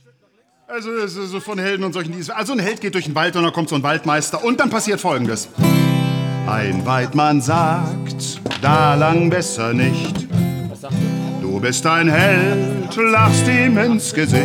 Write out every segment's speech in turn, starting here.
Also so von Helden und solchen. Also ein Held geht durch den Wald und dann kommt so ein Waldmeister und dann passiert Folgendes. Ein Weidmann sagt, da lang besser nicht. Du bist ein Held, lachst ihm ins Gesicht.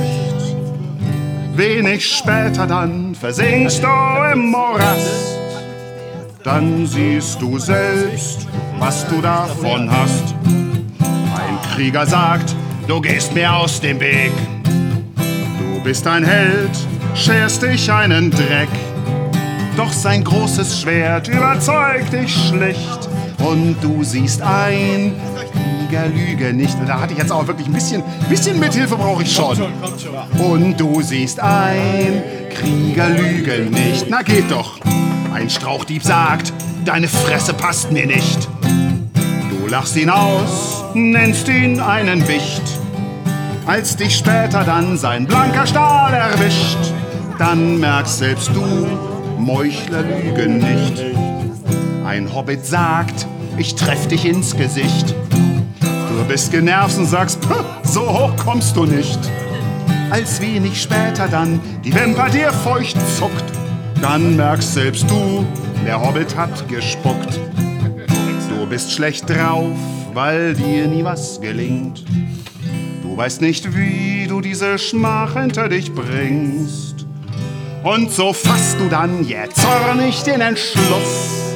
Wenig später dann versinkst du im Morast. Dann siehst du selbst, was du davon hast. Ein Krieger sagt, du gehst mir aus dem Weg. Du bist ein Held, scherst dich einen Dreck. Doch sein großes Schwert überzeugt dich schlicht. Und du siehst ein, Krieger lüge nicht. Da hatte ich jetzt auch wirklich ein bisschen Mithilfe brauche ich schon. Und du siehst ein, Krieger lüge nicht. Na geht doch. Ein Strauchdieb sagt, deine Fresse passt mir nicht. Du lachst ihn aus, nennst ihn einen Wicht. Als dich später dann sein blanker Stahl erwischt, dann merkst selbst du, Meuchler lügen nicht. Ein Hobbit sagt, ich treff dich ins Gesicht. Du bist genervt und sagst, so hoch kommst du nicht. Als wenig später dann die Wimper dir feucht zuckt, dann merkst selbst du, der Hobbit hat gespuckt. Du bist schlecht drauf, weil dir nie was gelingt. Du weißt nicht, wie du diese Schmach hinter dich bringst. Und so fasst du dann jetzt zornig den Entschluss.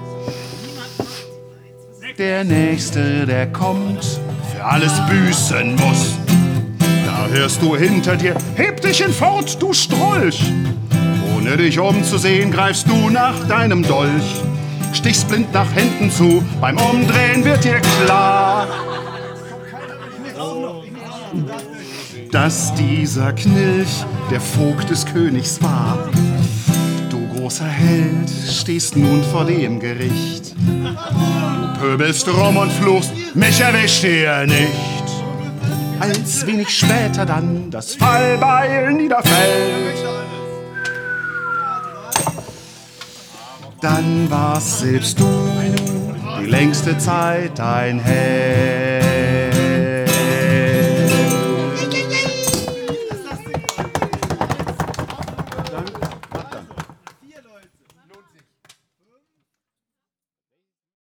Der Nächste, der kommt, für alles büßen muss. Da hörst du hinter dir, heb dich hinfort, du Strolch. Ohne dich umzusehen, greifst du nach deinem Dolch. Stichst blind nach hinten zu, beim Umdrehen wird dir klar, dass dieser Knilch der Vogt des Königs war. Du großer Held, stehst nun vor dem Gericht. Du pöbelst rum und fluchst, mich erwischt ihr nicht. Als wenig später dann das Fallbeil niederfällt, dann warst selbst du die längste Zeit ein Held.